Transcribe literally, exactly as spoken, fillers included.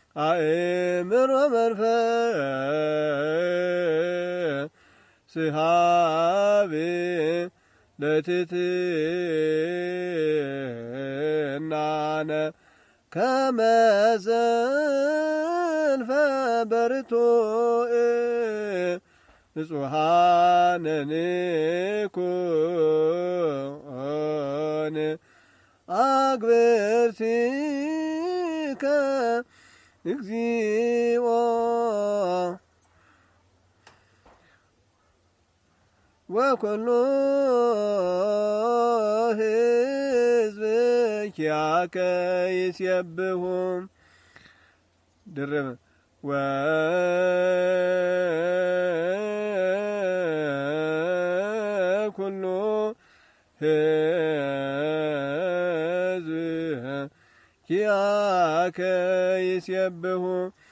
አእምሮ መንፈስሃብ ለትትናነ ከመ ዘልፈ በርቱዕ ንጹሐነ ንኩን አግብርቲከ እግዚኦ ወኩሉ ሕዝብኪያከ ይሴብሑ ድርብ ወኩሉ ሕዝብኪያከ ይሴብሑ